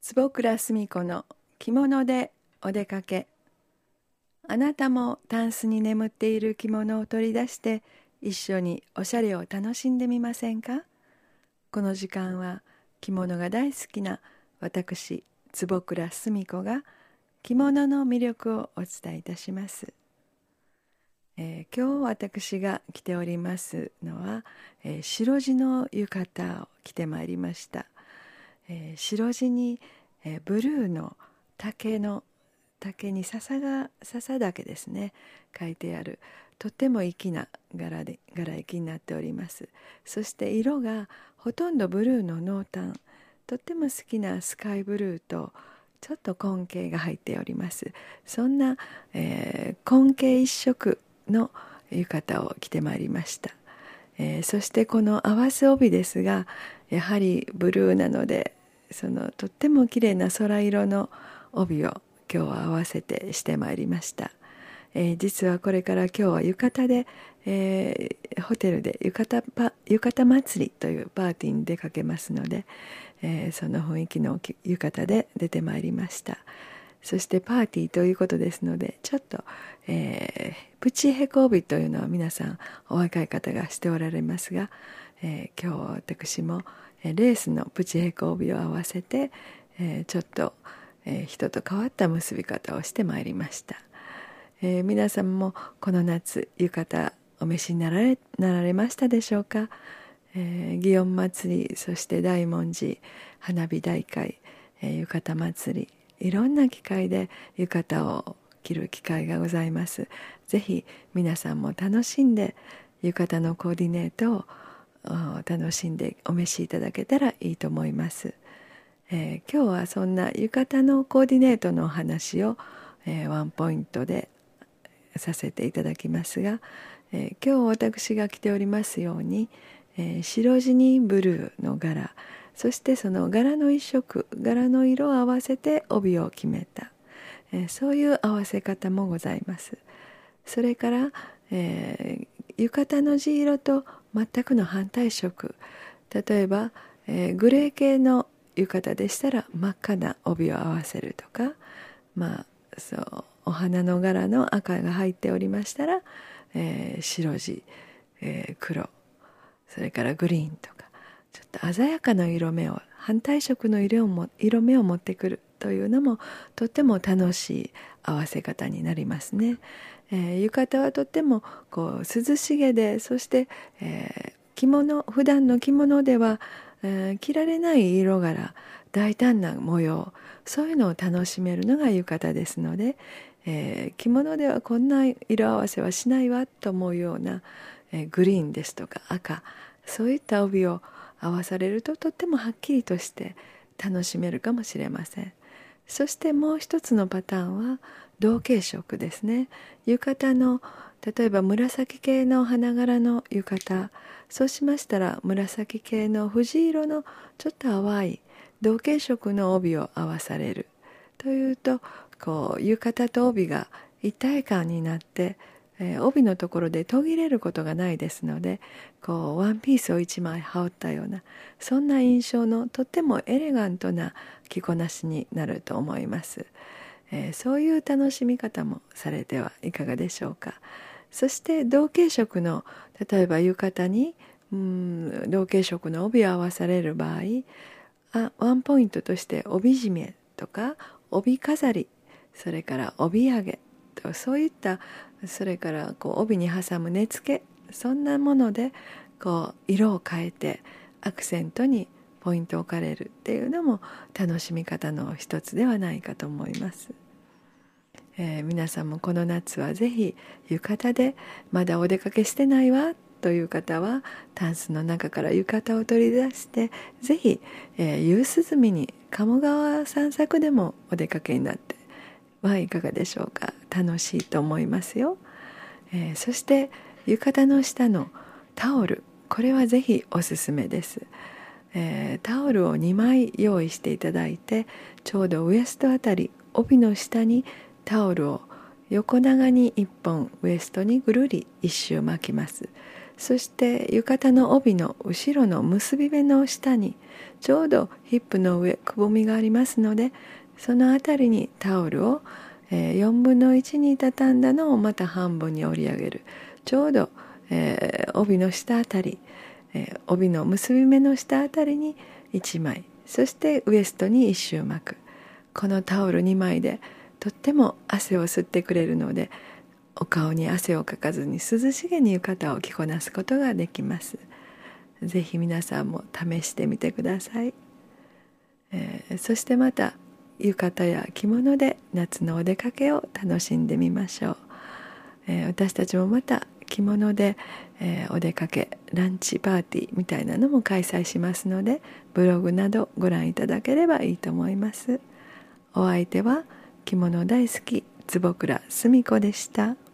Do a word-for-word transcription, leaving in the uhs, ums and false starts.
坪倉澄子の着物でお出かけ。あなたもタンスに眠っている着物を取り出して一緒におしゃれを楽しんでみませんか？この時間は着物が大好きな私坪倉澄子が着物の魅力をお伝えいたします。えー、今日私が着ておりますのは、えー、白地の浴衣を着てまいりました。えー、白地に、えー、ブルーの竹の竹に笹が笹だけですね書いてあるとっても粋な柄で柄行きになっております。そして色がほとんどブルーの濃淡、とっても好きなスカイブルーとちょっと紺系が入っております。そんな、えー、紺系一色の浴衣を着てまいりました。えー、そしてこの合わせ帯ですが、やはりブルーなのでそのとっても綺麗な空色の帯を今日は合わせてしてまいりました。えー、実はこれから今日は浴衣で、えー、ホテルで浴衣パ浴衣祭りというパーティーに出かけますので、えー、その雰囲気の浴衣で出てまいりました。そしてパーティーということですのでちょっと、えー、プチヘコ帯というのは皆さんお若い方がしておられますが、えー、今日私もレースのプチヘコ帯を合わせて、えー、ちょっと、えー、人と変わった結び方をしてまいりました。えー、皆さんもこの夏浴衣お召しになられ、なられましたでしょうか？えー、祇園祭り、そして大文字花火大会、えー、浴衣祭り、いろんな機会で浴衣を着る機会がございます。ぜひ皆さんも楽しんで浴衣のコーディネートを楽しんでお召しいただけたらいいと思います。えー、今日はそんな浴衣のコーディネートのお話を、えー、ワンポイントでさせていただきますが、えー、今日私が着ておりますように、えー、白地にブルーの柄、そしてその柄の一色、柄の色を合わせて帯を決めた、えー、そういう合わせ方もございます。それから、えー、浴衣の地色と全くの反対色、例えば、えー、グレー系の浴衣でしたら真っ赤な帯を合わせるとか、まあそうお花の柄の赤が入っておりましたら、えー、白地、えー、黒、それからグリーンとかちょっと鮮やかな色目を反対色の色をも色目を持ってくるというのもとっても楽しい合わせ方になりますね。えー、浴衣はとってもこう涼しげで、そして、えー、着物普段の着物では、えー、着られない色柄、大胆な模様、そういうのを楽しめるのが浴衣ですので、えー、着物ではこんな色合わせはしないわと思うような、えー、グリーンですとか赤、そういった帯を合わされるととってもはっきりとして楽しめるかもしれません。そしてもう一つのパターンは同系色ですね。浴衣の例えば紫系の花柄の浴衣、そうしましたら紫系の藤色のちょっと淡い同系色の帯を合わされるというと、こう浴衣と帯が一体感になって、えー、帯のところで途切れることがないですので、こうワンピースを一枚羽織ったようなそんな印象のとってもエレガントな着こなしになると思います。えー、そういう楽しみ方もされてはいかがでしょうか。そして同系色の例えば浴衣にうん同系色の帯を合わされる場合、あワンポイントとして帯締めとか帯飾り、それから帯揚げと、そういったそれからこう帯に挟む根付け、そんなものでこう色を変えてアクセントにポイントを置かれるっていうのも楽しみ方の一つではないかと思います。えー、皆さんもこの夏はぜひ浴衣でまだお出かけしてないわという方はタンスの中から浴衣を取り出してぜひ、えー、夕涼みに鴨川散策でもお出かけになってはいかがでしょうか。楽しいと思いますよ。えー、そして浴衣の下のタオル、これはぜひおすすめです。えー、タオルをにまい用意していただいて、ちょうどウエストあたり帯の下にタオルを横長にいっぽんウエストにぐるり一周巻きます。 そして浴衣の帯の後ろの結び目の下にちょうどヒップの上くぼみがありますので、そのあたりにタオルをよんぶんのいちに畳んだのをまた半分に折り上げる。ちょうど、えー、帯の下あたり、えー、帯の結び目の下あたりにいちまい、そしてウエストに一周巻く。このタオルにまいでとっても汗を吸ってくれるので、お顔に汗をかかずに涼しげに浴衣を着こなすことができます。ぜひ皆さんも試してみてください。えー、そしてまた浴衣や着物で夏のお出かけを楽しんでみましょう。えー、私たちもまた着物で、えー、お出かけランチパーティーみたいなのも開催しますので、ブログなどご覧いただければいいと思います。お相手は着物大好き坪倉澄子でした。